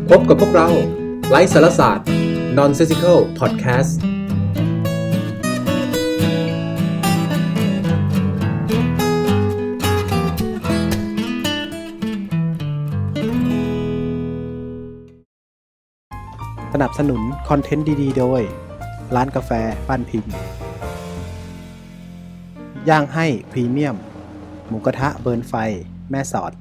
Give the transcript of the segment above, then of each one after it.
พบกับพวกเราไลฟ์สารศาสตร์ Nonsensical Podcast สนับสนุนคอนเทนต์ดีๆโดยร้านกาแฟบ้านพิมพ์ย่างให้พรีเมียมหมูกระทะเบิร์นไฟแม่สอด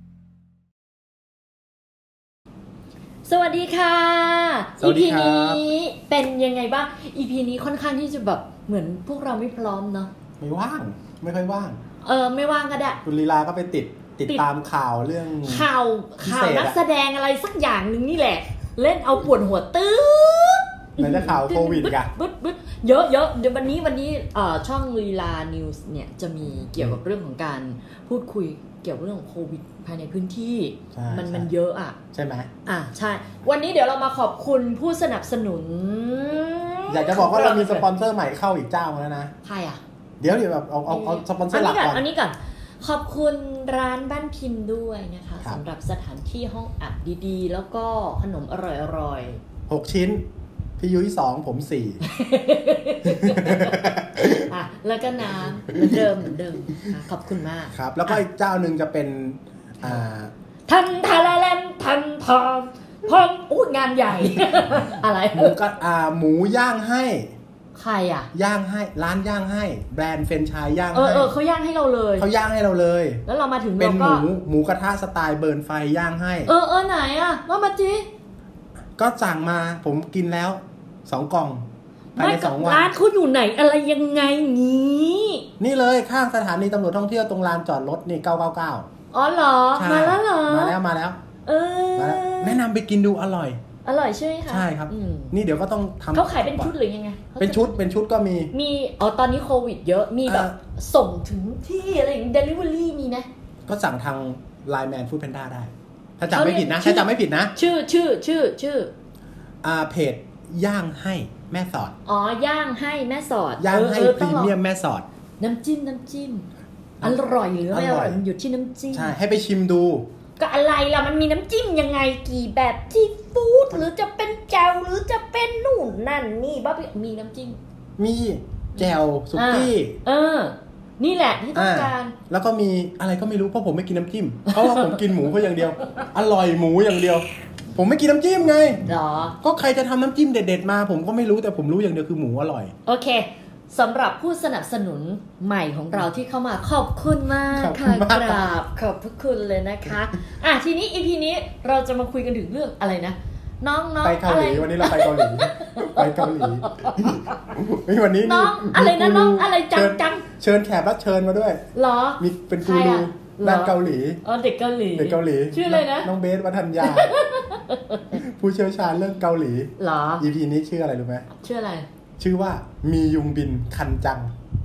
สวัสดีค่ะสวัสดี EP ครับนี้เป็นยังไงบ้าง EP นี้ค่อนข้างที่จะแบบเหมือนพวกเราไม่พร้อมเนาะไม่ว่างไม่ค่อยว่างไม่ว่างก็ได้คุณลีลาก็ไปติดตามข่าวเรื่องข่าวนักแสดงอะไรสักอย่างนึงนี่แหละเล่นเอาปวดหัวตื้อไหนจะข่าวโควิดอ่ะบึ๊ดเยอะเดี๋ยววันนี้ช่องลีลานิวส์เนี่ยจะมีเกี่ยวกับเรื่องของการพูดคุยเกี่ยวกับเรื่องของโควิดภายในพื้นที่มันเยอะอ่ะใช่ไหมใช่วันนี้เดี๋ยวเรามาขอบคุณผู้สนับสนุนอยากจะบอกว่าเรามีสปอนเซอร์ใหม่เข้าอีกเจ้าแล้วนะใครอ่ะเดี๋ยวแบบเอาสปอนเซอร์หลักก่อนอันนี้ก่อนขอบคุณร้านบ้านพิมพ์ด้วยนะคะสำหรับสถานที่ห้องอัดดีๆแล้วก็ขนมอร่อยๆ6ชิ้นพี่ยุ้ย2ผม4 แล้วก็น้ำเหมือนเดิมขอบคุณมากครับแล้วก็อีกเจ้านึงจะเป็นทันทาราลันทันทอมพร้อมงานใหญ่อะไรหมูย่างให้ใครอ่ะย่างให้ร้านย่างให้แบรนด์เฟรนไชส์ย่างให้เขาย่างให้เราเลยแล้วเรามาถึงเป็นหมูกระทะสไตล์เบิร์นไฟย่างให้ไหนอ่ะว่ามาจิก็สั่งมาผมกินแล้ว2กล่องภายใน2วันร้านเขาอยู่ไหนอะไรยังไงงี้นี่เลยข้างสถานีตำรวจท่องเที่ยวตรงลานจอดรถนี่999 อ๋อเหรอมาแล้วเหรอมาแล้วแนะนำไปกินดูอร่อยใช่ไหมคะใช่ครับนี่เดี๋ยวก็ต้องทำเขาขายเป็นชุดหรือยังไงเป็นชุดก็มีตอนนี้โควิดเยอะมีแบบส่งถึงที่อะไรอย่าง delivery มีไหมก็สั่งทาง Line Man Food Panda ได้ถ้าจำไม่ผิดนะชื่อเพจย่างให้แม่สอดย่างให้แม่สอดย่างให้พรีเมียมแม่สอดน้ำจิ้มอร่อยหรือไม่อร่อยมันอยู่ที่น้ำจิ้มใช่ให้ไปชิมดูก็อะไรล่ะมันมีน้ำจิ้มยังไงกี่แบบที่ฟู้ดหรือจะเป็นแจ่วหรือจะเป็นนู่นนั่นนี่บ้ามีน้ำจิ้มมีแจ่วสุกี้นี่แหละที่ต้องการแล้วก็มีอะไรก็ไม่รู้เพราะผมไม่กินน้ำจิ้มเพราะว่าผมกินหมูเขาอย่างเดียวอร่อยหมูอย่างเดียวผมไม่กินน้ำจิ้มไงก็ใครจะทำน้ำจิ้มเด็ดๆมาผมก็ไม่รู้แต่ผมรู้อย่างเดียวคือหมูอร่อยโอเคสำหรับผู้สนับสนุนใหม่ของเราที่เข้ามาขอบคุณมากค่ะกราบขอบพระคุณเลยนะคะทีนี้ EP นี้เราจะมาคุยกันถึงเรื่องอะไรนะน้องไปเกาหลีวันนี้เราไปเกาหลีวันนี้น้องอะไรนะน้องอะไรจังเชิญแขกรับเชิญมาด้วยเหรอมีเป็นกูรูด้านเกาหลีเด็กเกาหลีชื่ออะไรนะน้องเบสวัฒนยาผู้เชี่ยวชาญเรื่องเกาหลีเหรอ EP นี้ชื่ออะไรรู้ไหมชื่ออะไรชื่อว่ามียุงบินคันจัง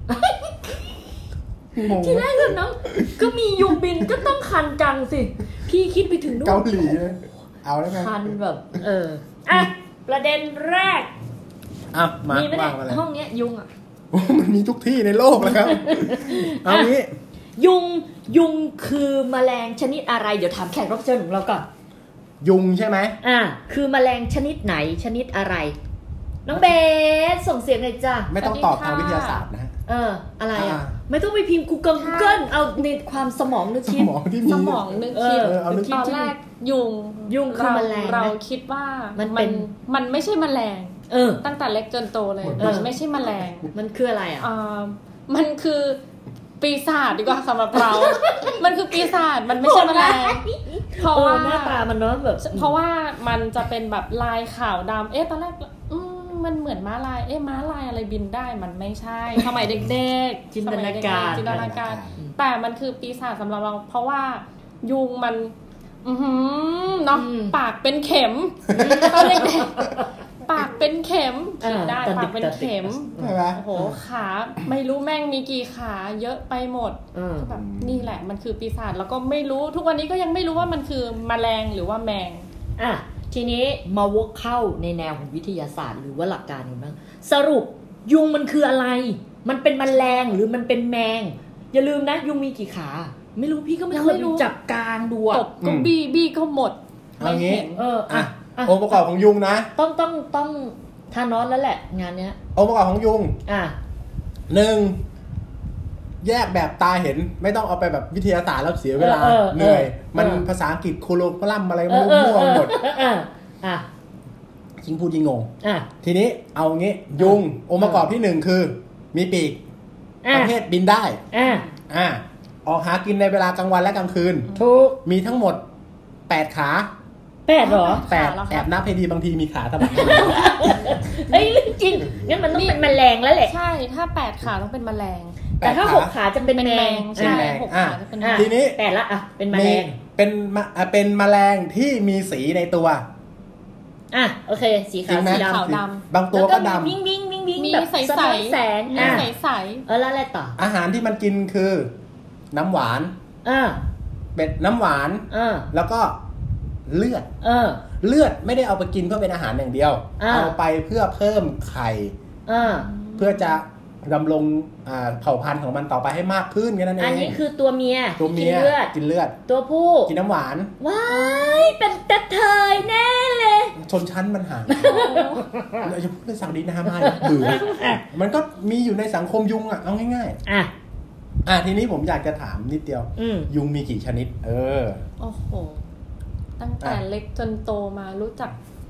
ที่แรกเลยน้องก็มียุงบินก็ต้องคันจังสิพี่คิดไปถึงเกาหลีเอาแล้วไงคันแบบประเด็นแรกมาว่างมาเลยห้องเนี้ยยุงมันมีทุกที่ในโลกแล้วครับเอางี้ยุงคือแมลงชนิดอะไรเดี๋ยวถามแขกรับเชิญของเราก่อนยุงใช่ไหมคือแมลงชนิดไหนชนิดอะไรน้องเบสส่งเสียงหน่อยจ้ะไม่ต้องตอบทางวิทยาศาสตร์นะอะไรไม่ต้องไปพิมพ์ Google เอาในความสมองนึกคิดสมองนึกคิดตอนแรกยุงคือแมลงเราคิดว่ามันไม่ใช่แมลงตั้งแต่เล็กจนโตเลยมันไม่ใช่แมลงมันคืออะไรมันคือปีศาจดีกว่าสำหรับเรา มันคือปีศาจมันไม่ใช่แมลงเพราะว่าหน้าตามันเนาะแบบเพราะว่ามันจะเป็นแบบลายขาวดำตอนแรกมันเหมือนม้าลายม้าลายอะไรบินได้มันไม่ใช่สมัยเด็กๆจินตนาการแต่มันคือปีศาจสำหรับเราเพราะว่ายุงมันเนาะปากเป็นเข็มตอนเด็กๆปากเป็นเข็มได้ปากเป็นเข็มโอ้โหขาไม่รู้แม่งมีกี่ขาเยอะไปหมดแบบนี่แหละมันคือปีศาจแล้วก็ไม่รู้ทุกวันนี้ก็ยังไม่รู้ว่ามันคือแมลงหรือว่าแมงทีนี้มาวกเข้าในแนวของวิทยาศาสตร์หรือว่าหลักการกันบ้างสรุปยุงมันคืออะไรมันเป็นแมลงหรือมันเป็นแมงอย่าลืมนะยุงมีกี่ขาไม่รู้พี่ก็ไม่เคยจับกลางดูตบก็บี้ก็หมดไม่เห็นองค์ประกอบของยุงนะต้องทานอสแล้วแหละงานเนี้ยองค์ประกอบของยุง1แยกแบบตาเห็นไม่ต้องเอาไปแบบวิทยาศาสตร์แล้วเสียเวลาเหนื่อยมันภาษาอังกฤษโคโลคอลัมอะไรไม่รู้มั่วหมดยิ่งพูดยิ่งงงทีนี้เอางี้ยุงองค์ประกอบที่1คือมีปีกประเภทบินได้ออกหากินในเวลากลางวันและกลางคืนถูกมีทั้งหมด8ขา 8เหรอ 8แอบนับให้ดีบางทีมีขาทำไมเฮ้ยจริงงั้นมันต้องเป็นแมลงแล้วแหละใช่ถ้า8ขาต้องเป็นแมลงแต่ถ้า6ขาจะเป็นแมงใช่6ขาจะเป็นแมลงทีนี้ 8ละเป็นแมลงเป็นแมลงที่มีสีในตัวโอเคสีขาวสีดำบางตัวก็ดำวิ่งมีแบบใสๆแสงมีใสๆแล้วอะไรต่ออาหารที่มันกินคือน้ำหวานเป็ดน้ำหวานแล้วก็เลือดไม่ได้เอาไปกินเพื่อเป็นอาหารอย่างเดียวเอาไปเพื่อเพิ่มไข่เพื่อจะดำรงเผ่าพันธุ์ของมันต่อไปให้มากขึ้นแค่นั้นเองอันนี้คือตัวเมียกินเลือดตัวผู้กินน้ำหวานว้ายเป็นกระเทยแน่เลยชนชั้นมันห่างเราจะพูดในสังดีนะฮะไม่เบื่อมันก็มีอยู่ในสังคมยุงเอาง่ายๆทีนี้ผมอยากจะถามนิดเดียวยุงมีกี่ชนิดโอ้โหตั้งแต่เล็กจนโตมารู้จัก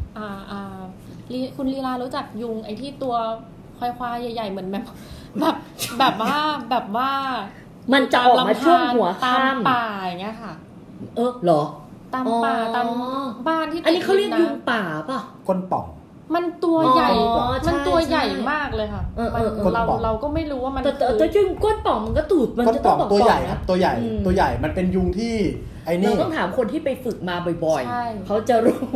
คุณลีลารู้จักยุงไอ้ที่ตัวควายๆใหญ่ๆเหมือนแบบว่ามันจะออกมาช่วงหัวตามป่าอย่างเงี้ยค่ะเหรอตามป่าตามบ้านที่อันนี้เขาเรียกยุงป่าป่ะก้นป่องมันตัวใหญ่มันตัวใหญ่มากเลยค่ะเราก็ไม่รู้ว่ามันแต่ยุงก้นป่องมันก็ตูดมันจะต้องตัวใหญ่ครับตัวใหญ่มันเป็นยุงที่ไอ้นี่เราต้องถามคนที่ไปฝึกมาบ่อยๆเขาจะรู้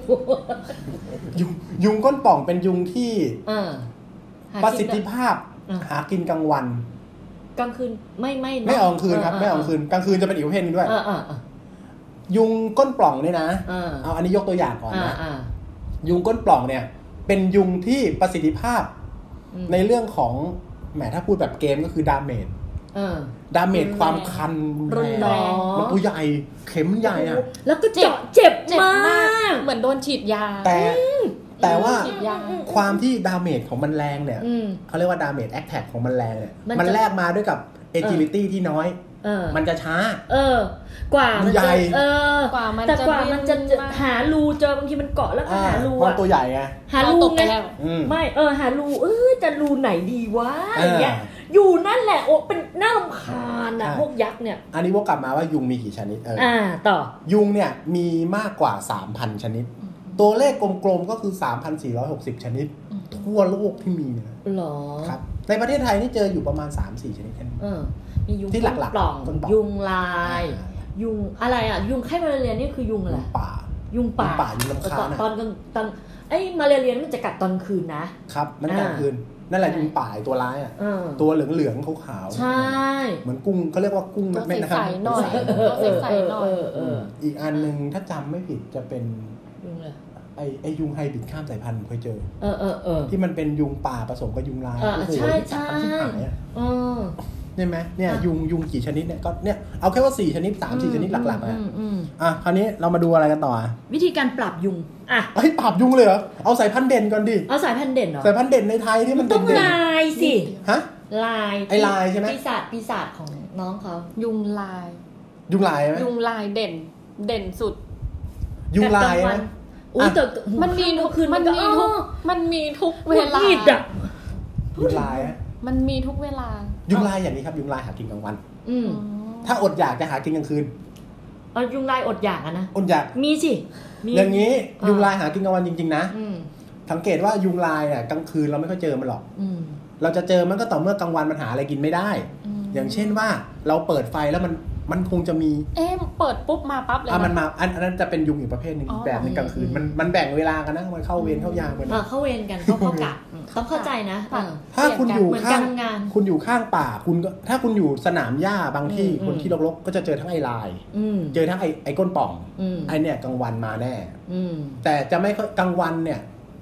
ยุงก้นป่องเป็นยุงที่ประสิทธิภาพหากินกลางวันกลางคืนไม่ออกคืนครับไม่ออกคืนกลางคืนจะเป็นอีกประเภทนึงด้วยยุงก้นปล่องนี่นะเอาอันนี้ยกตัวอย่างก่อนนะยุงก้นปล่องเนี่ยเป็นยุงที่ประสิทธิภาพในเรื่องของแหมถ้าพูดแบบเกมก็คือดาเมจความคันรุนแรงมันตัวใหญ่เข็มใหญ่แล้วก็เจ็บมากเหมือนโดนฉีดยาแต่ว่าความที่ดาเมจของมันแรงเนี่ยเขาเรียกว่าดาเมจแอคแท็กของมันแรงเนี่ยมันแลกมาด้วยกับ agility ที่น้อยมันจะช้ากว่ามันใหญ่แต่กว่ามันจะหารูเจอบางทีมันเกาะแล้วก็หารูมันตัวใหญ่ไงหารูไงไม่หารูจะรูไหนดีวะอย่างเงี้ยอยู่นั่นแหละเป็นน่ารำคาญพวกยักษ์เนี่ยอันนี้วกกลับมาว่ายุงมีกี่ชนิดต่อยุงเนี่ยมีมากกว่า 3,000 ชนิดตัวเลขกลมๆก็คือ 3,460 ชนิดทั่วโลกที่มีนะหรอครับในประเทศไทยนี่เจออยู่ประมาณ 3-4 ชนิดแค่นี้มียุงที่หลักๆปล่องยุงลายยุงอะไรยุงไข้มาลาเรียนี่คือยุงอะไรยุงป่ายุงลำคาญตอนมาลาเรียมันจะกัดตอนคืนนะครับมันกลางคืนนั่นแหละยุงป่าตัวร้ายตัวเหลืองๆขาวๆใช่เหมือนกุ้งเขาเรียกว่ากุ้งแม่น้ำใสหน่อยใสหน่อยอีกอันนึงถ้าจำไม่ผิดจะเป็นไอยุงไฮบริดข้ามสายพันธุ์เคยเจอที่มันเป็นยุงป่าผสมกับยุงลายใช่ใช่ใช่ไหมเนี่ยยุงกี่ชนิดเนี่ยก็เนี่ยเอาแค่ว่า4ชนิด 3-4 ชนิดหลักๆนะคราวนี้เรามาดูอะไรกันต่อวิธีการปรับยุงปรับยุงเลยเหรอเอาสายพันธุ์เด่นก่อนดิเอาสายพันธุ์เด่นเหรอสายพันธุ์เด่นในไทยที่มันต้องลายสิลายไอลายใช่ไหมปีศาจของน้องเขายุงลายไหมยุงลายเด่นสุดยุงลายไหมมันมีทุกคืนมันมีทุกเวลายุงลายมันมีทุกเวลายุงลายอย่างนี้ครับยุงลายหากินกลางวันถ้าอดอยากจะหากินกลางคืนยุงลายอดอยากนะอดอยากมีสิอย่างนี้ยุงลายหากินกลางวันจริงๆนะสังเกตว่ายุงลายเนี่ยกลางคืนเราไม่ค่อยเจอมันหรอกเราจะเจอมันก็ต่อเมื่อกลางวันมันหาอะไรกินไม่ได้อย่างเช่นว่าเราเปิดไฟแล้วมันคงจะมีเปิดปุ๊บมาปั๊บเลยมันมาอันนั้นจะเป็นยุงอีกประเภทนึงแบบนึงกลางคืนมันแบ่งเวลากันนะมันเข้าเวรเข้ายามกันเข้าเวรกันเข้ากะต้องเข้าใจนะถ้าคุณอยู่ข้างป่าคุณก็ถ้าคุณอยู่สนามหญ้าบางที่คนที่รกๆก็จะเจอทั้งไอ้ลายเจอทั้งไอ้ก้นป่องไอ้เนี่ยกลางวันมาแน่แต่จะไม่กลางวันเนี่ย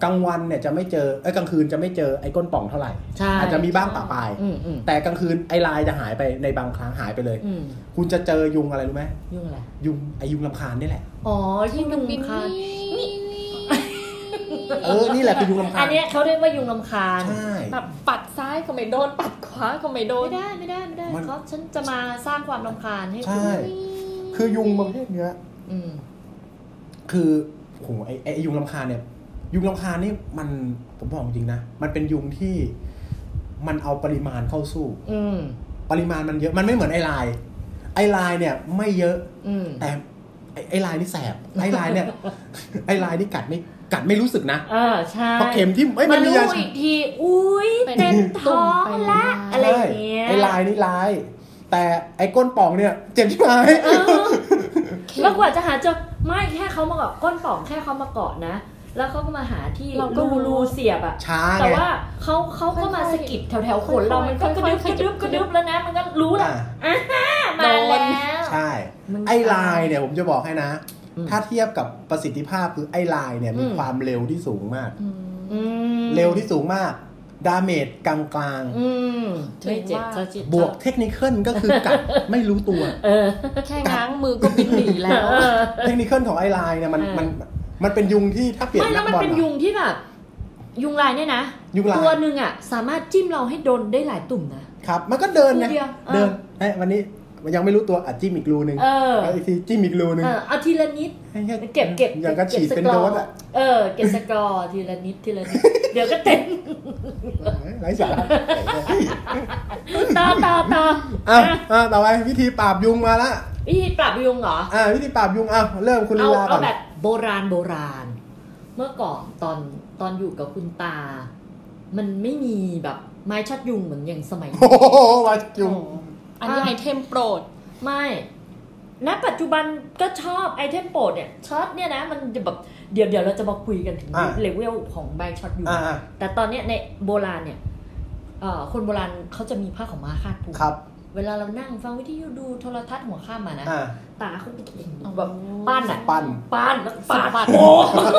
กลางวันเนี่ยจะไม่เจอกลางคืนจะไม่เจอไอ้ก้นป่องเท่าไหร่อาจจะมีบ้างปะปายแต่กลางคืนไอ้ลายจะหายไปในบางครั้งหายไปเลยคุณจะเจอยุงอะไรรู้ไหมยุงอะไรยุงรำคาญนี่แหละอ๋อที่ยุงรำคาญนี่แหละคือยุงรำคาญอันนี้เขาเรียกว่ายุงรำคาญใช่แบบปัดซ้ายก็ไม่โดนปัดขวาก็ไม่โดนไม่ได้เขาฉันจะมาสร้างความรำคาญให้คุณคือยุงประเภทเนี้ยคือโหไอ้ยุงรำคาญเนี่ยยุงรำคาญนี่มันผมบอกจริงนะมันเป็นยุงที่มันเอาปริมาณเข้าสู้ปริมาณมันเยอะมันไม่เหมือนไอ้ลายเนี่ยไม่เยอะแต่ไอ้ลายนี่แสบไอ้ลายเนี่ยไอ้ลายนี่กัดไม่รู้สึกนะใช่พอเข็มที่มันรู้อีกทีอุ้ยเต็มท้องละอะไรอย่างเงี้ยไอ้ลายนี่ลายแต่ไอ้ก้นป่องเนี่ยเจ็บใช่ไหมแล้วกว่าจะหาเจอไม่แค่เขามาเกาะก้นป่องแค่เขามาเกาะนะแล้วเขาก็มาหาที่รูเสียบอะแต่ว่าเขาก็มาสะกิดแถวๆขนเรามันก็กระดึบแล้วนะมันก็รู้แล้วมาแล้วใช่ไอ้ลายเนี่ยผมจะบอกให้นะถ้าเทียบกับประสิทธิภาพคือไอ้ลายเนี่ยมีความเร็วที่สูงมากเร็วที่สูงมากดาเมจกลางๆไม่เจ็บบวกเทคนิคก็คือกัดไม่รู้ตัวแค่ง้างมือก็บินหนีแล้วเทคนิคของไอ้ลายเนี่ยมันเป็นยุงที่ถ้าเปลี่ยนนักบอลมันเป็นยุงที่แบบยุงลายเนี่ยนะตัวนึงอ่ะสามารถจิ้มเราให้โดนได้หลายตุ่มนะครับมันก็เดินไงเดินวันนี้มันยังไม่รู้ตัวจิ้มอีกรูนึงอีกทีจิ้มอีกรูนึงเอาทีละนิดเก็บอย่างก็ฉีดเป็นโดสอ่ะเก็บสกอร์ทีละนิดเดี๋ยวก็เต็มไร้สาระต่อต่อไปวิธีปราบยุงมาละวิธีปราบยุงเหรอวิธีปราบยุงเริ่มคุณลีลาก่อนเอาแบบโบราณเมื่อก่อนตอนอยู่กับคุณตามันไม่มีแบบไม้ช็อตยุงเหมือนอย่างสมัยนี้ไม้ช็อตยุงอันนี้ไอเทมโปรดไม่ณปัจจุบันก็ชอบไอเทมโปรดเนี่ยช็อตเนี่ยนะมันจะแบบเดี๋ยวเราจะมาคุยกันถึงเลเวลของไม้ช็อตยุงแต่ตอนเนี้ยในโบราณเนี่ยคนโบราณเขาจะมีผ้าขาวม้าคาดผมเวลาเรานั่งฟังวิทยุดูโทรทัศน์หัวค่ำมานะตาเขาแบบปั้นแล้วปาดโอ้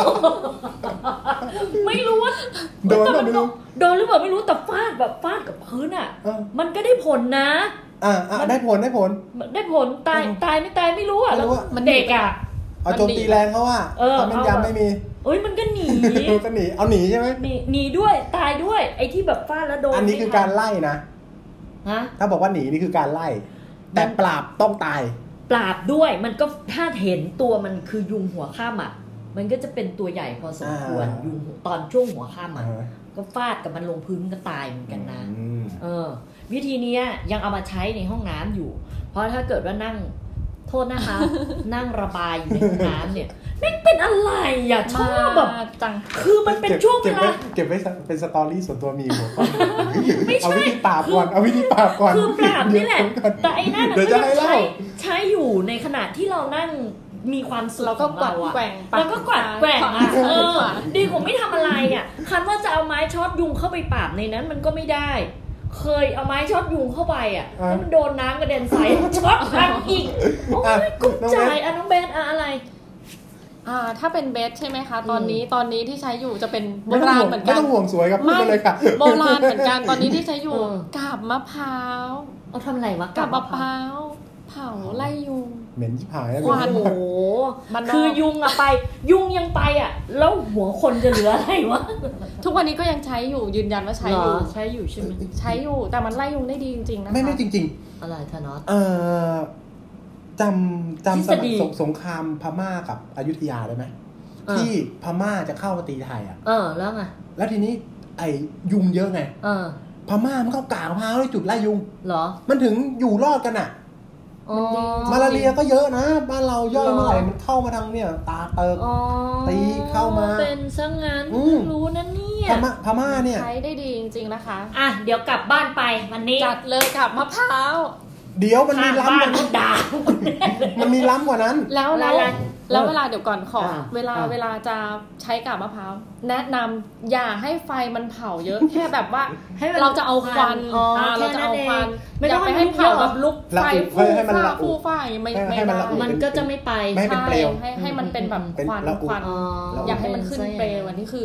ไม่รู้ว่าโดนหรือเปล่าไม่รู้แต่ฟาดกับพื้นอ่ะมันก็ได้ผลนะได้ผลตายไม่ตายไม่รู้อ่ะแล้วมันเด็กอ่ะเอาโจมตีแรงเขาว่าทำเป็นยำไม่มีมันก็หนีก็หนีเอาหนีใช่ไหมหนีด้วยตายด้วยไอ้ที่แบบฟาดแล้วโดนอันนี้คือการไล่นะถ้าบอกว่าหนีนี่คือการไล่แต่ปราบต้องตายปราบด้วยมันก็ถ้าเห็นตัวมันคือยุงหัวข้ามอ่ะมันก็จะเป็นตัวใหญ่พอสมควรยุงตอนช่วงหัวข้ามอ่ะก็ฟาดกับมันลงพื้นก็ตายเหมือนกันนะวิธีนี้ยังเอามาใช้ในห้องน้ำอยู่เพราะถ้าเกิดว่านั่งโทษนะคะ นั่งระบายอยู่ในห้องน้ำเนี่ยไม่เป็นอะไรอ่ะชอบแบบจังคือมันเป็นช่วงเวลาเก็บไว้เป็นสตอรี่ส่วนตัวมีหัวไม่ใช่เอาวิธีปราบก่อนคือปราบนี่แหละแต่ไอ้นั่นก็ยังใช้อยู่ในขณะที่เรานั่งมีความสุขเราก็กวัดแกว่งแล้วก็กวัดแกว่งดีกว่าไม่ทำอะไรอ่ะคันว่าจะเอาไม้ช็อตยุงเข้าไปปราบในนั้นมันก็ไม่ได้เคยเอาไม้ช็อตยุงเข้าไปอ่ะแล้วมันโดนน้ำกระเด็นใส่ช็อตพังอีกโอ้ยกุ๊กใจน้องเบสอะไรถ้าเป็นเบสใช่ไหมคะตอนนี้ที่ใช้อยู่จะเป็นโบราณเหมือนกันไม่ต้องห่วงสวยครับพูดเลยค่ะโบราณเหมือนกันตอนนี้ที่ใช้อยู่กาบมะพร้าวเอาทำอะไรวะกาบมะพร้าวเผาไล่ยุงเหม็นชิบหายโอ้โหคือยุงอะไปยุงยังไปอะแล้วหัวคนจะเหลืออะไรวะทุกวันนี้ก็ยังใช้อยู่ยืนยันว่าใช้อยู่ใช่ไหมใช้อยู่แต่มันไล่ยุงได้ดีจริงๆนะคะไม่จริงๆอะไรธนอสจำสงครามพม่ากับอยุธยาได้ไหมที่พม่าจะเข้ามาตีไทยอ่ะแล้วไงแล้วทีนี้ไอ้ยุงเยอะไงพม่ามันเข้ากากมะพร้าวให้จุดไล่ยุงเหรอมันถึงอยู่รอดกันอ่ะมาลาเรียก็เยอะนะบ้านเราย่อยเมื่อไหร่มันเข้ามาทางเนี่ยตาเติกตีเข้ามาเป็นซะงั้นรู้นะเนี่ยพม่าเนี่ยใช้ได้ดีจริงๆนะคะเดี๋ยวกลับบ้านไปวันนี้จัดเลยกับมะพร้าวเดี๋ยวมันมีล้ำกว่านั้นมันมีล้ำกว่านั้นแล้วเวลาเดี๋ยวก่อนขอเวลาจะใช้กาบมะพร้าวแนะนำอย่าให้ไฟมันเผาเยอะแค่แบบว่าเราจะเอาควันเราจะเอาควันอย่าไปให้เผาแบบลุกไฟฟูฟ้าไม่มันก็จะไม่ไปให้เป็นเปลวให้มันเป็นแบบควันอยากให้มันขึ้นเปลวอันนี้คือ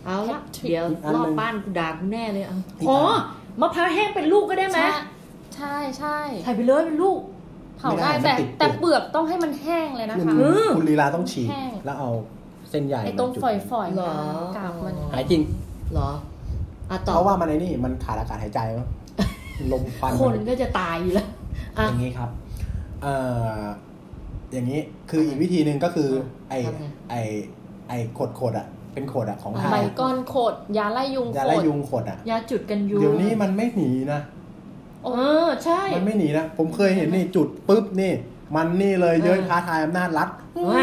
เอาละเดี๋ยวรอบบ้านกูด่ากูแน่เลยอ๋อมะพร้าวแห้งเป็นลูกก็ได้ไหมใช่ใช่ใส่ไปเลยเป็นลูกเผาได้แต่เปลือกต้องให้มันแห้งเลยนะคะคุณลีลาต้องฉีกแล้วเอาเส้นใหญ่ไอ้ตรงฝอยๆหรอกาบมันหายจริงหรอเพราะว่ามันไอ้นี่มันขาดอากาศหายใจมั้งลมควันคนก็จะตายอยู่แล้วอย่างนี้ครับอย่างนี้คืออีกวิธีหนึ่งก็คือไอ้ขดอ่ะเป็นขดอ่ะของไทยใบก้อนขดยาไล่ยุงยาไล่ยุงขดอ่ะยาจุดกันยุงเดี๋ยวนี้มันไม่หนีนะใช่มันไม่หนีนะผมเคยเห็นนี่จุดปุ๊บนี่มันนี่เลยเย้ยท้าทายอำนาจรัฐ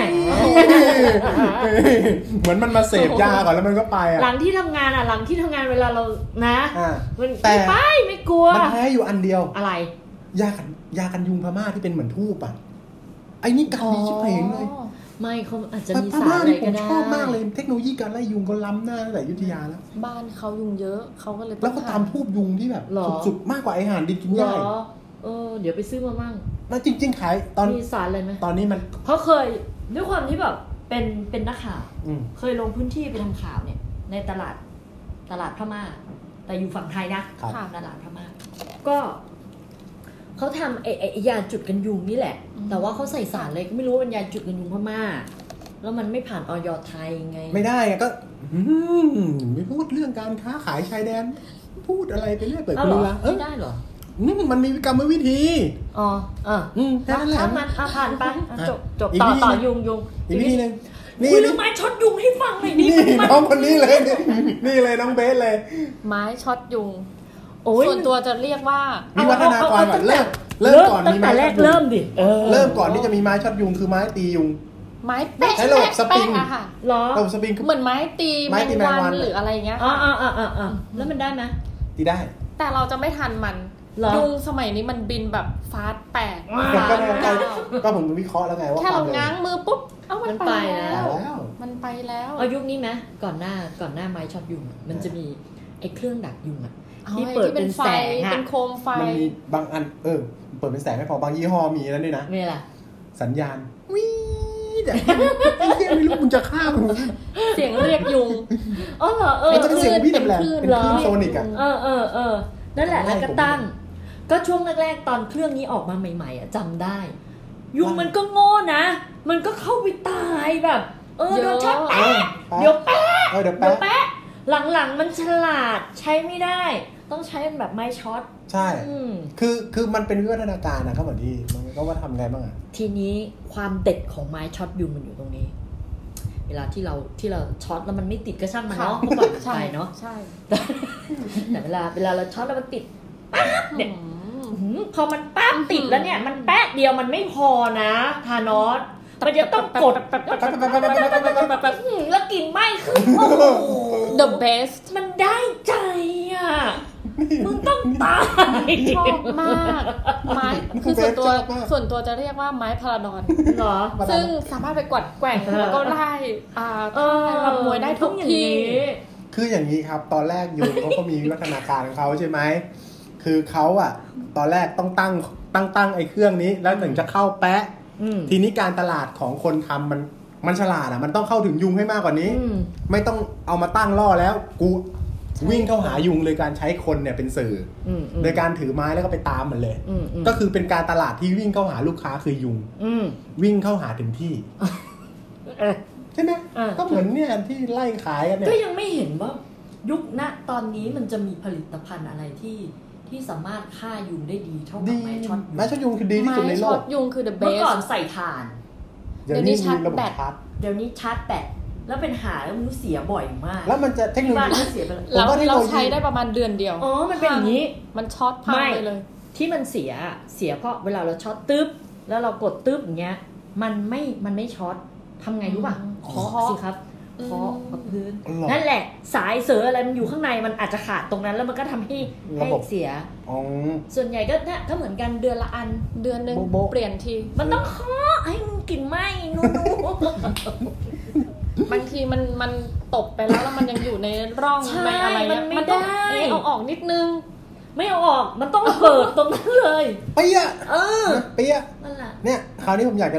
เหมือนมันมาเสพยาก่อนแล้วมันก็ไปหลังที่ทำงานหลังที่ทำงานเวลาเรานะแต่ไม่กลัวมันแพ้อยู่อันเดียวอะไรยากันยุงพม่าที่เป็นเหมือนทูบอ่ะไอ้นี่กันดีชิบหายเลยไม่เขาอาจจะมีสารอะไรก็ได้ชอบมากเลยเทคโนโลยีการไล่ยุงก็ล้ำหน้าตั้งแต่อยุธยาแล้วบ้านเขายุงเยอะเขาก็เลยแล้วก็ตามทูบยุงที่แบบสุดๆมากกว่าไออาหารดิบกินย่อยเดี๋ยวไปซื้อมามั่งจริงๆขายตอนมีสารอะไรไหมตอนนี้มันเพราะเคยด้วยความที่แบบเป็นนักข่าวเคยลงพื้นที่ไปทำข่าวเนี่ยในตลาดพม่าแต่อยู่ฝั่งไทยนะตลาดพม่าก็เขาทำไอ้ยาจุดกันยุงนี่แหละแต่ว่าเขาใส่สารเลยไม่รู้เป็นยาจุดกันยุงพม่าแล้วมันไม่ผ่านอย.ไทยไงไม่ได้ก็ไม่พูดเรื่องการค้าขายชายแดนพูดอะไรไปเรื่อยเปิดเรือไม่ได้หรอมันมีกรรมวิธีแค่นั้นแหละมันผ่านไปจบต่อยุงอีกวิธีนึงนี่เรื่องไม้ช็อตยุงให้ฟังหน่อยนี่น้องคนนี้เลยนี่เลยน้องเบสเลยไม้ช็อตยุงส่วนตัวจะเรียกว่าวิวัฒนาการก่อนเริ่มก่อนมีไม้ช็อตยุงเริ่มดิเริ่มก่อนที่จะมีไม้ช็อตยุงคือไม้ตียุงไม้แปะใช้ระบบสปริงค่ะระบบสปริงเหมือนไม้ตีแมงวันหรืออะไรเงี้ยแล้วมันได้ไหมตีได้แต่เราจะไม่ทันมันยุงสมัยนี้มันบินแบบฟาสต์แปลกก็ผมวิเคราะห์แล้วไงว่าแค่เราง้างมือปุ๊บมันไปแล้วมันไปแล้วยุคนี้ไหมก่อนหน้าไม้ช็อตยุงมันจะมีไอ้เครื่องดักยุงอ่ะที่เปิดเป็นแสงเป็นโคมไฟมันมีบางอันเปิดเป็นแสงไม่พอบางยี่ห้อมีแล้วด้วยนะนี่แหละสัญญาณวิแต่ไม่รู้คุณจะฆ่าผมเสียงเรียกยุงเหรอมันจะเป็นเสียงพี่แหลมเป็นคลื่นโซนิกอ่ะนั่นแหละแล้วก็ตั้งก็ช่วงแรกๆตอนเครื่องนี้ออกมาใหม่ๆจำได้ยุงมันก็โง่นะมันก็เข้าไปตายแบบโดนช็อตแปะเดี๋ยวแปะหลังๆมันฉลาดใช้ไม่ได้ต้องใช้แบบไม้ช็อตใช่คือมันเป็นวิวัฒนาการนะครับเหมือนที่มันก็ว่าทำไงบ้างอ่ะทีนี้ความเด็ดของไม้ช็อตยุงมันอยู่ตรงนี้เวลาที่เราช็อตแล้วมันไม่ติดก็ช่างมันเนาะเมื่อก่อนใช่เนาะใช่แต่เวลาเราช็อตแล้วมันติดปั๊บเนี่ยพอมันปั๊บติดแล้วเนี่ยมันแป๊ะเดียวมันไม่พอนะทานอสมันจะต้องกดแล้วกลิ่นไหม้ขึ้นโอ้โห the best มันได้ใจอ่ะมึงต้องตายชอบมากไม้คือส่วนตัวจะเรียกว่าไม้พาราดอนเหรอซึ่งสามารถไปกวัดแกว่งแล้วก็ไล่ทำมวยได้ทุกทีคืออย่างนี้ครับตอนแรกยุงเขาก็มีวิวัฒนาการของเขาใช่ไหมคือเขาอ่ะตอนแรกต้องตั้งไอ้เครื่องนี้แล้วถึงจะเข้าแปะทีนี้การตลาดของคนทำมันฉลาดอ่ะมันต้องเข้าถึงยุงให้มากกว่านี้ไม่ต้องเอามาตั้งล่อแล้วกูวิ่งเข้าหายุงเลยการใช้คนเนี่ยเป็นสื่อโดยการถือไม้แล้วก็ไปตามมันเลยก็คือเป็นการตลาดที่วิ่งเข้าหาลูกค้าคือยุงวิ่งเข้าหาถึงที่ใช่ไหมก็เหมือนเนี่ยที่ไล่ขายกันเนี่ยก็ยังไม่เห็นว่ายุคณตอนนี้มันจะมีผลิตภัณฑ์อะไรที่สามารถฆ่ายุงได้ดีเท่ากับไม้ช็อตยุงไม้ช็อตยุงคือดีที่สุดในโลกไม้ช็อตยุงคือ the best เมื่อก่อนใส่ถ่านเดี๋ยวนี้ชาร์จแบตเดี๋ยวนี้ชาร์จแบตแล้วเป็นหาแล้วมันเสียบ่อยมากแล้วมันจะเทคโนโลยีเสียไปเราใช้ได้ประมาณเดือนเดียวมันเป็นอย่างนี้มันช็อตพังไปเลยที่มันเสียเพราะเวลาเราช็อตตึ๊บแล้วเรากดตึ๊บอย่างเงี้ยมันไม่ช็อตทำไงรู้ป่ะเคาะสิครับเคาะกับพื้นนั่นแหละสายเสืออะไรมันอยู่ข้างในมันอาจจะขาดตรงนั้นแล้วมันก็ทำให้เสียส่วนใหญ่ก็เนี่ยก็เหมือนกันเดือนละอันเดือนนึงเปลี่ยนทีมันต้องเคาะให้มันกลิ่นไหม้นู่นบางทีมันตกไปแล้วมันยังอยู่ในร่องในอะไรเงี้ยมันต้องเอาออกนิดนึงไม่เอาออกมันต้องเปิดตรงนั้นเลยเปี๊ยะนั่นแหละเนี่ยคราวนี้ผมอยากจะรู้ว่า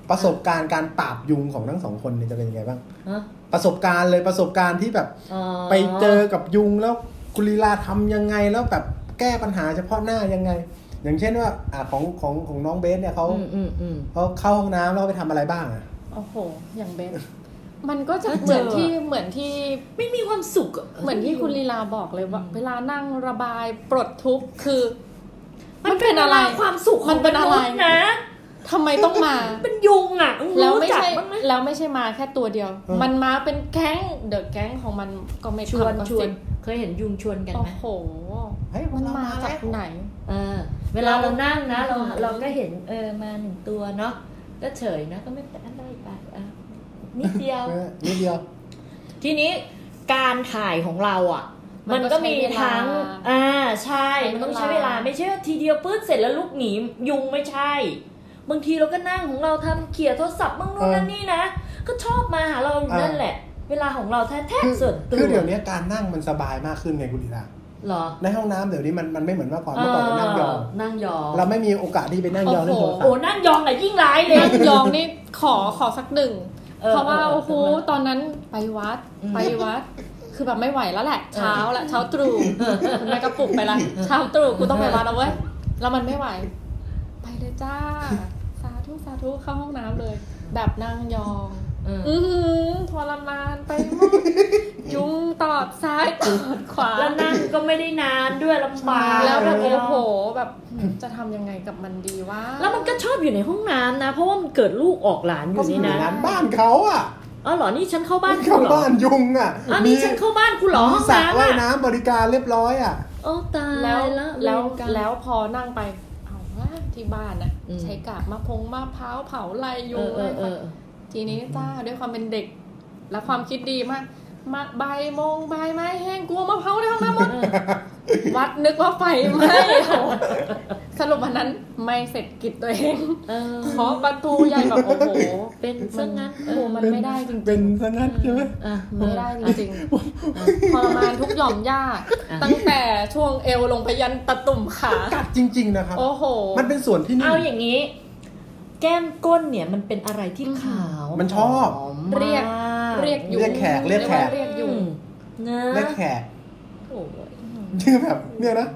ประสบการณ์การปราบยุงของทั้งสองคนเนี่ยจะเป็นยังไงบ้างประสบการณ์ที่แบบไปเจอกับยุงแล้วคุณลีลาทำยังไงแล้วแบบแก้ปัญหาเฉพาะหน้ายังไงอย่างเช่นว่าของน้องเบสเนี่ยเขาเข้าห้องน้ำแล้วไปทำอะไรบ้างอ่ะโอ้โหอย่างเบสมันก็จะเหมือนที่ไม่มีความสุขเหมือนที่คุณลีลาบอกเลยว่าเวลานั่งระบายปลดทุกข์คือมันเป็นอะไรความสุขมันเป็นอะไรนะทำไมต้องมาเป็นยุงอ่ะแล้วไม่ใช่มาแค่ตัวเดียวมันมาเป็นแก๊งเดอะแก๊งของมันก็ไม่ชวนเคยเห็นยุงชวนกันไหมโอ้โหมันมาจากไหนเวลาเรานั่งนะเราก็เห็นมาหนึ่งตัวเนาะก็เฉยนะก็ไม่เป็นอะไรไปนิดเดียวทีนี้การถ่ายของเราอ่ะมันก็มีทั้งใช่มันต้องใช้เวลาไม่ใช่ว่าทีเดียวปื๊ดเสร็จแล้วลุกหนียุงไม่ใช่บางทีเราก็นั่งของเราทำเขี่ยโทรศัพท์บ้างนู่นนั่นนี่นะก็ชอบมาหาเรานั่นแหละเวลาของเราแท้ๆส่วนตัวคือเดี๋ยวนี้การนั่งมันสบายมากขึ้นไงคุณลีลาหรอในห้องน้ำเดี๋ยวนี้มันไม่เหมือนเมื่อก่อนเรานั่งยองเราไม่มีโอกาสที่ไปนั่งยองในโทรศัพท์โอ้นั่งยองไหนยิ่งร้ายเลยนั่งยองนี่ขอสักหนึ่งเพราะว่าโอ้โหตอนนั้นไปวัดคือแบบไม่ไหวแล้วแหละเช้าตรู่แม่ก็ปลุกไปละเช้าตรู่กูต้องไปวัดแล้วเว้ยแล้วมันไม่ไหวไปเลยจ้าสาธุเข้าห้องน้ำเลยแบบนั่งยองทรมานไปหมดยุงตอดซ้ายตอดขวาแล้วนั่งก็ไม่ได้นานด้วยลำบากแล้วแบบโอ้โหแบบจะทำยังไงกับมันดีวะแล้วมันก็ชอบอยู่ในห้องน้ำนะเพราะว่ามันเกิดลูกออกหลานอยู่นี่นะบ้านเขาอ่ะเหรอนี่ฉันเข้าบ้านคุณเหรอบ้านยุงอ่ะนี่ฉันเข้าบ้านคุณเหรอห้องน้ำว่ายน้ำบริการเรียบร้อยอ่ะตายแล้วพอนั่งไปเอาว่าที่บ้านอ่ะใช้กากมะพร้าวเผาไล่ยุงทีนี้จ้าด้วยความเป็นเด็กและความคิดดีมากใบไม้แห้งกลัวมะพร้าวในห้องน้ำหมดวัดนึกว่าไฟไหม้สรุปวันนั้นไม่เสร็จกิจตัวเองขอประตูใหญ่แบบโอ้โหเป็นซะงั้นมันไม่ได้จริงๆเป็นซะงั้นใช่ไหมไม่ได้จริงๆทรมานทุกหย่อมย่าตั้งแต่ช่วงเอวลงไปยันตะตุ่มขากัดจริงๆนะครับโอ้โหมันเป็นส่วนที่นี่เอาอย่างนี้แก้มก้นเนี่ยมันเป็นอะไรที่ขาวมันชอบเรียกยุงเรียกแขกเรียกยุงเรียกแขกชื่อแบบเนี่ยนะ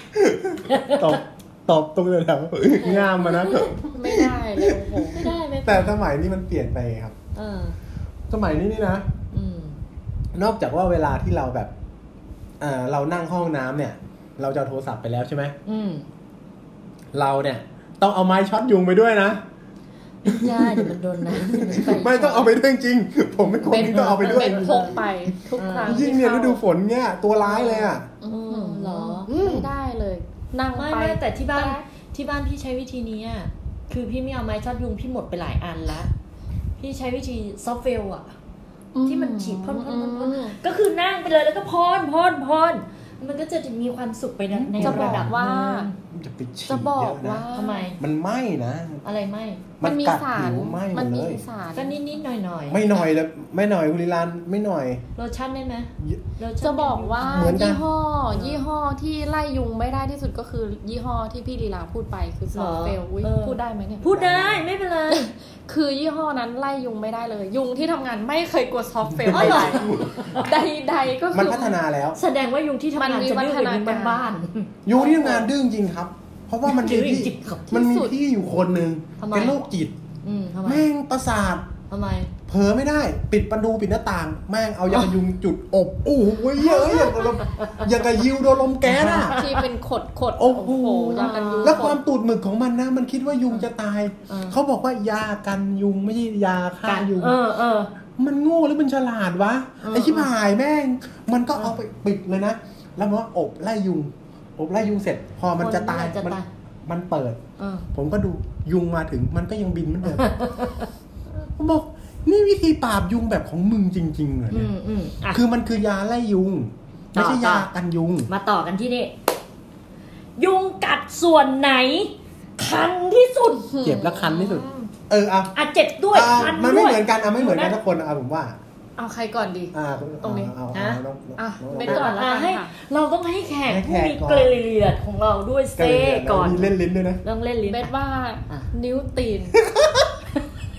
ตบตรงเลยแถวงามมานะไม่ได้เลยโอ้โหไม่ได้แต่สมัยนี้มันเปลี่ยนไปครับสมัยนี้นี่นะนอกจากว่าเวลาที่เราแบบเรานั่งห้องน้ำเนี่ยเราจะโทรศัพท์ไปแล้วใช่ไหมเราเนี่ยต้องเอาไม้ช็อตยุงไปด้วยนะย่าเดี๋ยวมันโดนนะไม่ต้องเอาไปด้วยจริงผมไม่ควรต้องเอาไปด้วยพกไปทุกครั้งยิ่งเนี่ยฤดูฝนเนี่ยตัวร้ายเลยอ่ะหรอไม่ได้เลยนั่งไปแต่ที่บ้านพี่ใช้วิธีนี้คือพี่ไม่เอาไม้ช็อตยุงพี่หมดไปหลายอันแล้วพี่ใช้วิธีซอฟต์เวลที่มันฉีดพ่นก็คือนั่งไปเลยแล้วก็พ่นมันก็จะมีความสุขไปในระดับว่าจะบอกว่าทำไมมันไหม้นะอะไรไหม้มันมีสารมันมีสารก็นิดๆหน่อยไม่หน่อยแล้วไม่หน่อยคุณลีลาไม่หน่อยโลชั่นได้ไหมจะบอกว่ายี่ห้อที่ไล่ยุงไม่ได้ที่สุดก็คือยี่ห้อที่พี่ลีลาพูดไปคือซอฟเฟลพูดได้ไหมเนี่ยพูดได้ไม่เป็นไรคือยี่ห้อนั้นไล่ยุงไม่ได้เลยยุงที่ทำงานไม่เคยกลัวซอฟเฟลใดก็คือมันพัฒนาแล้วแสดงว่ายุงที่ทำงานจะดื้อยุงบ้านยุงที่ทำงานดื้อจริงครับเพราะว่ามันมีพี่อยู่คนนึงเป็นโรคจิตแม่งประสาททำไมเผลอไม่ได้ปิดประตูปิดหน้าต่างแม่งเอายายุงจุดอบโอ้โหเยอะอย่างกับยิวโดนลมแก๊สที่เป็นขดโอ้โหยากันยุงแล้วความตูดหมึกของมันนะมันคิดว่ายุงจะตายเขาบอกว่ายากันยุงไม่ใช่ยาฆ่ายุงมันโง่หรือมันฉลาดวะไอ้ชิบหายแม่งมันก็เอาไปปิดเลยนะแล้วมันว่าอบไล่ยุงเสร็จพอมันจะตายมันเปิดผมก็ดูยุงมาถึงมันก็ยังบินเหมือนเดิมผมบอกนี่วิธีปราบยุงแบบของมึงจริงๆเลยเนี่ยคือมันคือยาไล่ยุงไม่ใช่ยากันยุงมาต่อกันที่นี่ยุงกัดส่วนไหนคันที่สุดเจ็บและคันที่สุดเจ็บด้วยคันด้วยมันไม่เหมือนกันไม่เหมือนกันทุกคนผมว่าเอาใครก่อนดีตรงนี้เป็นก่อนให้เราต้องให้แขกผู้มีเกลียดของเราด้วยเซ่ก่อนมีเล่นลิ้นด้วยนะต้องเล่นลิ้นเบสว่านิ้วตีน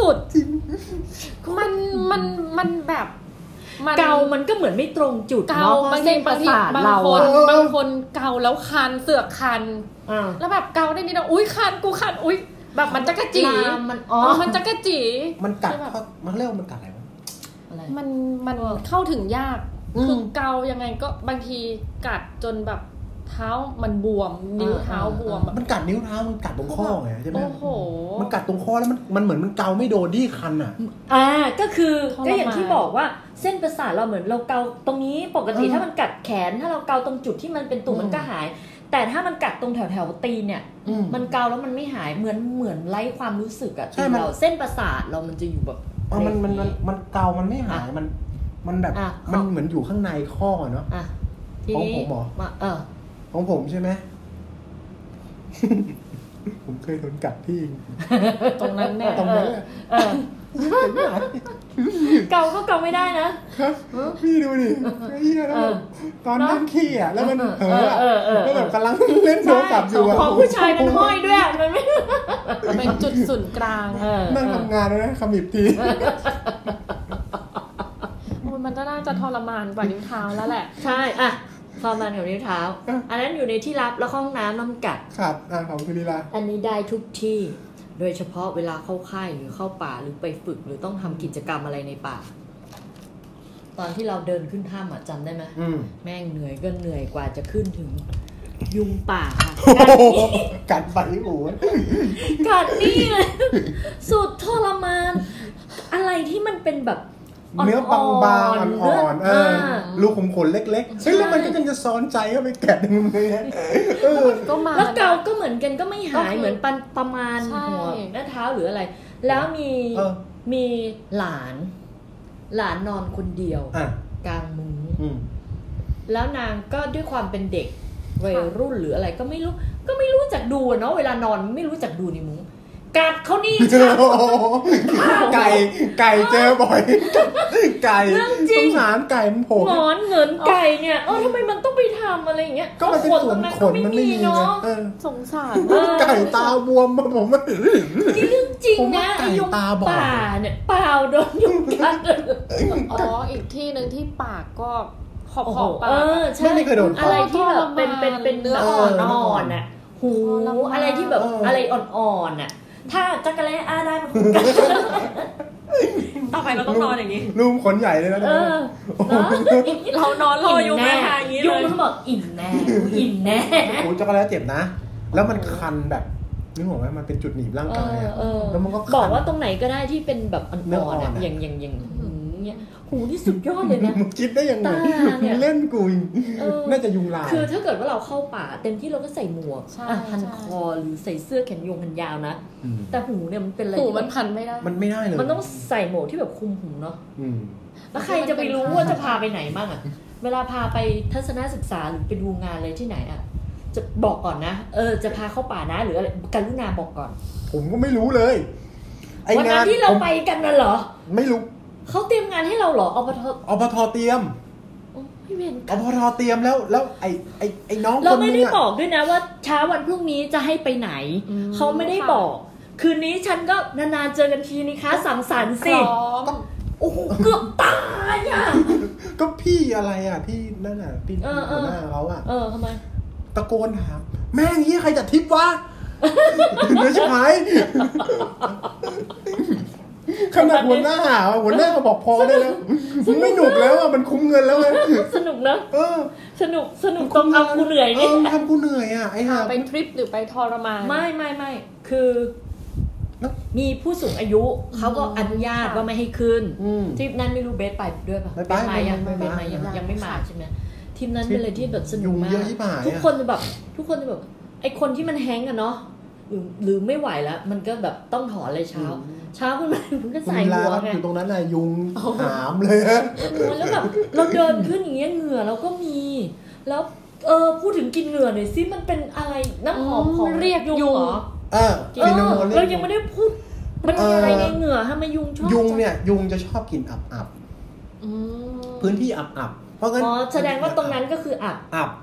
สุดๆมันแบบเกามันก็เหมือนไม่ตรงจุดเนาะบางทีบางคนเกาแล้วคันเสือกคันแล้วแบบเกาได้นิดนึงอุ้ยคันกูคันอุ้ยแบบมันจักระจีมันจักระจีมันกัดมันเรียกว่ามันกัดอะไรวะมันเข้าถึงยากคือเกายังไงก็บางทีกัดจนแบบเท้ามันบวมนิ้วเท้าบวมมันกัดนิ้วเท้ามันกัดตรงข้อไงใช่ไหมโอ้โหมันกัดตรงข้อแล้วมันเหมือนมันเกาไม่โดนที่คันอ่ะก็คือก็อย่างที่บอกว่าเส้นประสาทเราเหมือนเราเกาตรงนี้ปกติถ้ามันกัดแขนถ้าเราเกาตรงจุดที่มันเป็นตุ่มมันก็หายแต่ถ้ามันกัดตรงแถวตีนเนี่ยมันเกาแล้วมันไม่หายเหมือนไร้ความรู้สึกอ่ะที่เราเส้นประสาทเรามันจะอยู่แบบมันเกามันไม่หายมันแบบมันเหมือนอยู่ข้างในข้อเนาะของผมหรอของผมใช่ไหม ผมเคยโดนกัดที่ตรงนั้นเนี่ยตรงนั้นเกาก็เกาไม่ได้นะพี่ดูดิเฮียแล้วตอนนั่งขี้อ่ะแล้วมันแล้วแบบกำลังเล่นโทรศัพท์อยู่ของผู้ชายมันห้อยด้วยมันไม่เป็นจุดศูนย์กลางนั่งทำงานแล้วนะขมิบทีมันน่าจะทรมานกว่านิ้วเท้าแล้วแหละใช่อ่ะทรมานกับนิ้วเท้าอันนั้นอยู่ในที่ลับแล้วห้องน้ำน้ำกัดครับของคุณลีลาอันนี้ได้ทุกที่โดยเฉพาะเวลาเข้าค่ายหรือเข้าป่าหรือไปฝึกหรือต้องทำกิจกรรมอะไรในป่าตอนที่เราเดินขึ้นถ้ำอ่ะจำได้ไหมแม่งเหนื่อยก็เหนื่อยกว่าจะขึ้นถึงยุงป่าค่ะกัดไปโอ้กัดนี่เลยสุดทรมานอะไรที่มันเป็นแบบเนื้อบางๆอ่อนๆรูขุมขนเล็กๆเฮ้ยแล้วมันก็ยังจะซ้อนใจเข้าไปแกะในมือเนี่ยก็มาแล้วเกาก็เหมือนกันก็ไม่หายเหมือนประมาณหัวหน้าเท้าหรืออะไรแล้วมีหลานนอนคนเดียวกลางมุ้งแล้วนางก็ด้วยความเป็นเด็กวัยรุ่นหรืออะไรก็ไม่รู้จักดูเนาะเวลานอนไม่รู้จักดูในมุ้งกัดเขานี่ไก่เจอบ่อยไก่ต้องหารไก่มันโผล่หงอนเงินไก่เนี่ยทำไมมันต้องไปทำอะไรอย่างเงี้ยก็มันเป็นส่วนขนมันไม่มีเนาะสงสารไก่ตาบวมมาผมมันนี่เรื่องจริงนะยุงป่าเนี่ยเปล่าโดนยุงกัดอีกที่นึงที่ปากก็ขอบปากไม่เคยโดนอะไรที่แบบเป็นเนื้ออ่อนๆน่ะหูอะไรที่แบบอะไรอ่อนๆน่ะถ้าจักรแล้ได้มาคุยกันต่อไปเราต้องนอนอย่างนี้รูมขนใหญ่เลยนะเรานอนรอยุงแน่ยุงมันบอกอิ่มแน่โอ้จักรแล้เจ็บนะแล้วมันคันแบบนึกออกไหมมันเป็นจุดหนีบร่างกายแล้วมันก็บอกว่าตรงไหนก็ได้ที่เป็นแบบอ่อนๆอย่างหูที่สุดยอดเลยนะมึงคิดได้ยังไงมึงเล่นกูน่าจะยุงลายคือถ้าเกิดว่าเราเข้าป่าเต็มที่เราก็ใส่หมวกพันคอหรือใส่เสื้อแขนยาวนะแต่หูเนี่ยมันเป็นอะไรหูมันพันไม่ได้มันไม่ได้เลยมันต้องใส่หมวกที่แบบคุมหูเนาะแล้วใครจะไปรู้ว่าจะพาไปไหนบ้างอ่ะเวลาพาไปทัศนศึกษาหรือไปดูงานอะไรที่ไหนอ่ะจะบอกก่อนนะจะพาเข้าป่านะหรืออะไรกรุณาบอกก่อนผมก็ไม่รู้เลยวันนั้นที่เราไปกันน่ะเหรอไม่รู้เขาเตรียมงานให้เราเหรออปทเตรียมอปทเตรียมแล้วไอ้น้องคนนึงเราไม่ได้บอกด้วยนะว่าเช้าวันพรุ่งนี้จะให้ไปไหนเขาไม่ได้บอกคืนนี้ฉันก็นานๆเจอกันทีนี่คะสังสรรค์สิโอ้โหเกือบตายอ่ะก็พี่อะไรอ่ะพี่นั่นอ่ะพี่หัวหน้าเขาอ่ะทำไมตะโกนถามแม่งเฮียใครจัดทริปวะไม่ใช่ขนาดหัวหน้าก็บอกพอได้แล้วไม่หนุกแล้วอ่ะมันคุ้มเงินแล้วเลยสนุกนะสนุกต้องทำกูเหนื่อยนี่ทำกูเหนื่อยอ่ะไอ้ห่าไปทริปหรือไปทรมานไม่คือมีผู้สูงอายุเขาก็อนุญาตว่าไม่ให้ขึ้นทริปนั้นไม่รู้เบสไปด้วยป่ะเบสมายังไม่มาใช่ไหมทริปนั้นเป็นอะไรที่แบบสนุกมากทุกคนจะแบบไอคนที่มันแฮงก์อะเนาะหรือไม่ไหวแล้วมันก็แบบต้องถอนเลยเช้าขึ้นมามันก็ใส่หัวไงอยู่ตรงนั้นน่ะยุงหามเลยแล้วแบบเราเดินขึ้นอย่างเงี้ยเหงื่อเราก็มีแล้วพูดถึงกินเหงื่อหน่อยซิมันเป็นอะไรน้ำหอมของเรียกยุงเหรอเรายังไม่ได้พูดมันมีอะไรในเหงื่อทำไมยุงชอบยุงเนี่ยยุงจะชอบกินอับพื้นที่อับเพราะงั้นแสดงว่าตรงนั้นก็คืออับ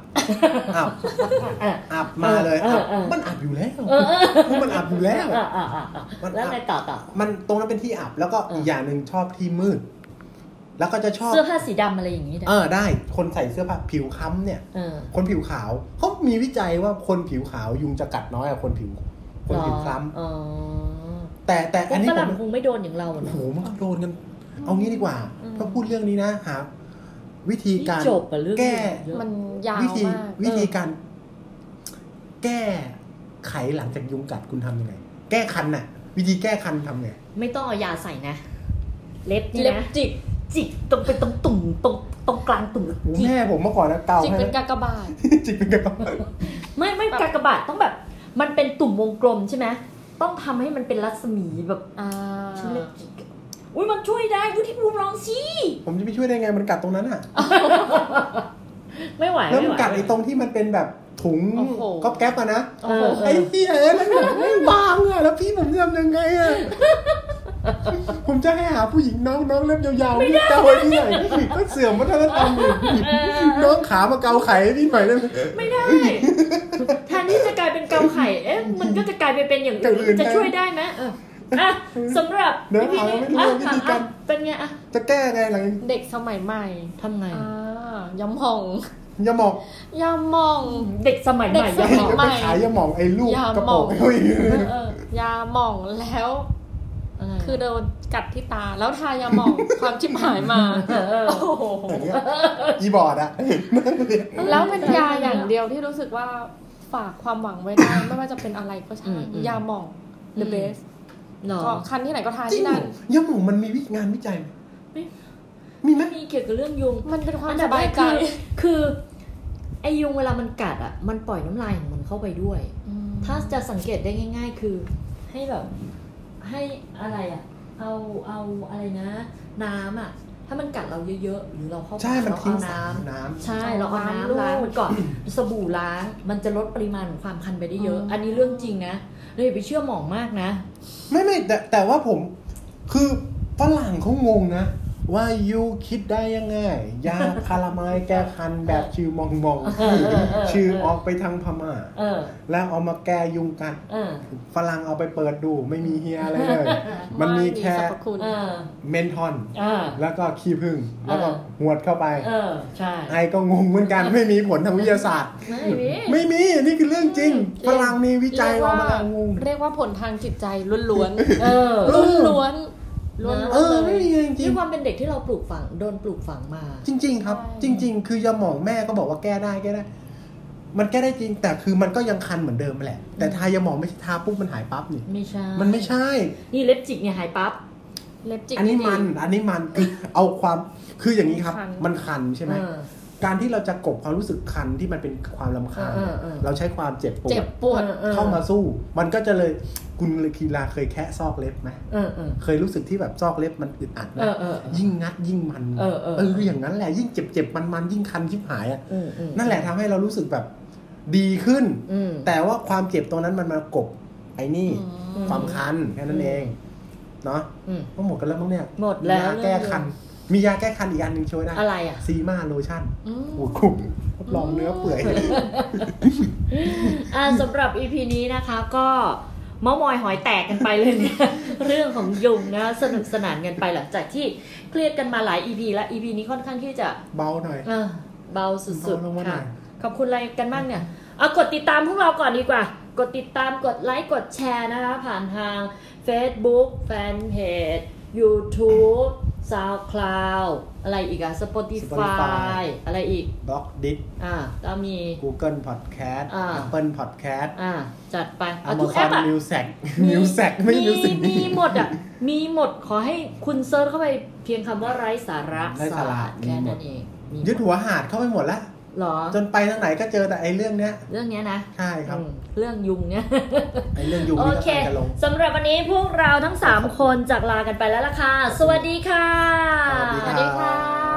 มาเลยมันอับอยู่แล้วมันอับอยู่แล้วแล้วไงต่อมันตรงนั้นเป็นที่อับแล้วก็อีกอย่างนึงชอบที่มืดแล้วก็จะชอบเสื้อผ้าสีดำอะไรอย่างนี้ได้คนใส่เสื้อผ้าผิวค้ำเนี่ยคนผิวขาวเขามีวิจัยว่าคนผิวขาวยุงจะกัดน้อยกว่าคนผิวคล้ำแต่อันนี้ผมคงไม่โดนอย่างเราโอ้โหมันก็โดนกันเอางี้ดีกว่าถ้าพูดเรื่องนี้นะหาวิธีการแก้มันยาวมากวิธีการแก้ไขหลังจากยุงกัดคุณทำยังไงแก้คันน่ะวิธีแก้คันทำไงไม่ต้องเอายาใส่นะเล็บนี่นะจิกตรงไปตรงตุ่มตรงกลางตุ่มแม่ผมเมื่อก่อนนะเกาจิกเป็นกากบาทจิกเป็นกากบาทไม่กากบาทต้องแบบมันเป็นตุ่มวงกลมใช่ไหมต้องทำให้มันเป็นรัศมีแบบอุ้ยมันช่วยได้ดูที่ภูมิลองสิผมจะไม่ช่วยได้ไงมันกัดตรงนั้นอ่ะไม่ไหวแล้วมันกัดไอ้ตรงที่มันเป็นแบบถุงก๊อบแก๊บอ่ะนะไอ้เหี้ยแล้วไม่บางอ่ะแล้วพี่ผมจะทำยังไงอ่ะผมจะให้หาผู้หญิงน้องเล็บยาวๆพี่เกาไว้ที่ไหนก็เสื่อมวัฒนธรรมอยู่น้องขามาเกาไข่ให้พี่หน่อยได้ไหมไม่ได้แทนที่จะกลายเป็นเกาไข่มันก็จะกลายไปเป็นอย่างอื่นจะช่วยได้ไหมสำหรับวิธีการเป็นไงจะแก้ไงหลังเด็กสมัยใหม่ทำไงยำห่องยาหมองเด็กสมัยใหม่ยาหมองไปขายยาหมองไอ้ลูกกระโปรงยาหมองแล้วคือโดนกัดที่ตาแล้วทายาหมองความชิบหายมาโอ้โหอีบอร์ดอะแล้วเป็นยาอย่างเดียวที่รู้สึกว่าฝากความหวังไว้ได้ไม่ว่าจะเป็นอะไรก็ใช่ยาหมอง the best ก็คันที่ไหนก็ทานที่นั่นยาหมองมันมีงานวิจัยมีไหมมีเกี่ยวกับเรื่องยุงมันเป็นความสบายใจคือไอยุงเวลามันกัดอ่ะมันปล่อยน้ำลายของมันเข้าไปด้วยถ้าจะสังเกตได้ง่ายๆคือให้แบบให้อะไรอ่ะเอาอะไรนะน้ำอ่ะถ้ามันกัดเราเยอะๆหรือเราเข้าไปเราเอาน้ำใช่เราเอาน้ำล้างมันก่อนสบู่ล้างมันจะลดปริมาณของความคันไปได้เยอะอันนี้เรื่องจริงนะเลยอย่าไปเชื่อหมองมากนะไม่แต่ว่าผมคือฝรั่งเขางงนะว่ายูคิดได้ยังไงยาคาราไมล์แก้คันแบบชื่อมองชื่อออกไปทางพม่าแล้วเอามาแก้ยุงกัดฝรั่งเอาไปเปิดดูไม่มีเฮียอะไรเลยมันมีแค่เมนทอนแล้วก็ขี้ผึ้งแล้วก็หวดเข้าไปไอก็งงเหมือนกันไม่มีผลทางวิทยาศาสตร์ไม่มีนี่คือเรื่องจริงฝรั่งมีวิจัยออกมาแล้วงงเรียกว่าผลทางจิตใจล้วนๆล้วนไม่มีจริงด้วยความเป็นเด็กที่เราปลูกฝังโดนปลูกฝังมาจริงๆครับจริงๆคือยาหมองแม่ก็บอกว่าแก้ได้มันแก้ได้จริงแต่คือมันก็ยังคันเหมือนเดิมแหละแต่ทายาหมองไม่ใช่ทาปุ๊บมันหายปั๊บนี่ไม่ใช่มันไม่ใช่นี่เล็บจิกเนี่ยหายปั๊บเล็บจิกอันนี้มันคือเอาความคืออย่างนี้ครับมันคันใช่ไหมการที่เราจะกบความรู้สึกคันที่มันเป็นความรำคาญเราใช้ความเจ็บปวดเข้ามาสู้มันก็จะเลยคุณคีราเคยแคะซอกเล็บไหมเคยรู้สึกที่แบบซอกเล็บมันอึดอัดไหมยิ่งงัดยิ่งมันอย่างนั้นแหละยิ่งเจ็บมันยิ่งคันชิบหายอ่ะนั่นแหละทำให้เรารู้สึกแบบดีขึ้นแต่ว่าความเจ็บตรงนั้นมันมากบไอ้นี่ความคันแค่นั้นเองเนาะก็หมดกันแล้วมั้งเนี่ยหมดแล้วแก้คันมียาแก้คันอีกอันนึงช่วยได้อะไรอ่ะซีมาโลชั่นโอ้คุ้มลองเนื้อเปื่อยสำหรับ EP นี้นะคะก็เม้ามอยหอยแตกกันไปเลยเนี่ยเรื่องของยุงนะสนุกสนานกันไปหลังจากที่เครียดกันมาหลาย EP แล้ว EP นี้ค่อนข้างที่จะเบาหน่อยเบาสุดๆค่ะขอบคุณอะไรกันบ้างเนี่ยกดติดตามพวกเราก่อนดีกว่ากดติดตามกดไลค์กดแชร์นะคะผ่านทาง Facebook Fanpage YouTube SoundCloud อะไรอีกSpotify อะไรอีก Blogdit ก็มี Google Podcast Apple Podcast จัดไปทุกแอปMusic มีหมดมีหมดขอให้คุณเซิร์ชเข้าไปเพียงคำว่าไร้สาระแค่นั้นเองยึดหัวหาดเข้าไปหมดแล้วจนไปทางไหนก็เจอแต่ไอ้เรื่องเนี้ยนะใช่ครับเรื่องยุงเนี้ยไอ้เรื่องยุงโอเคสำหรับวันนี้พวกเราทั้ง3คนจากลากันไปแล้วล่ะค่ะสวัสดีค่ะสวัสดีค่ะ